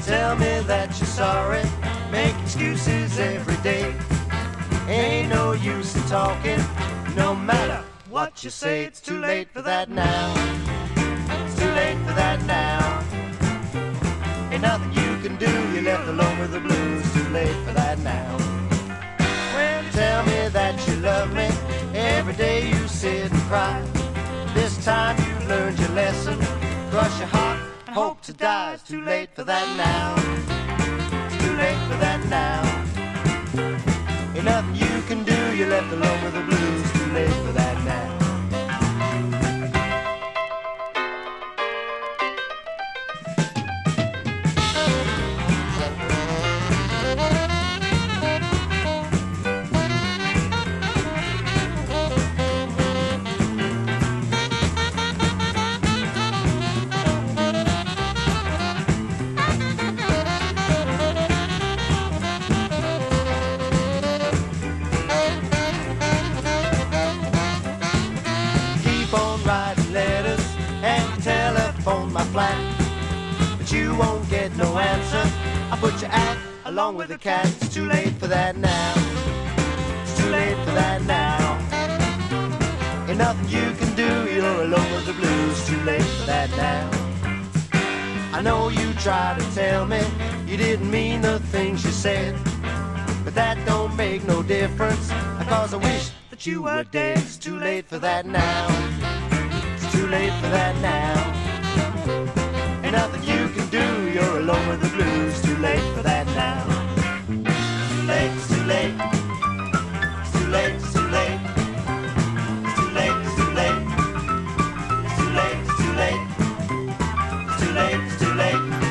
tell me that you're sorry, make excuses every day. Ain't no use in talking, no matter what you say. It's too late for that now. It's too late for that now. Ain't nothing you can do, you're left alone with the blues. Too late for that now. Well, you tell me that you love me, every day you sit and cry. This time you've learned your lesson, crush your heart and hope to die. It's too late for that now. It's too late for that now. Ain't nothing you can do, you're left alone with the blues. Too late for that now. Writing letters and telephone my flat, but you won't get no answer. I put your out along with the cat. It's too late for that now. It's too late for that now. Ain't nothing you can do, you're alone with the blues. Too late for that now. I know you tried to tell me you didn't mean the things you said, but that don't make no difference, because I wish that you were dead. It's too late for that now. Too late for that now. Ain't nothing you can do, you're alone with the blues. Too late for that now. Too late, it's too late. It's too late, it's too late. It's too late, it's too late. It's too late, it's too late. It's too late, it's too late.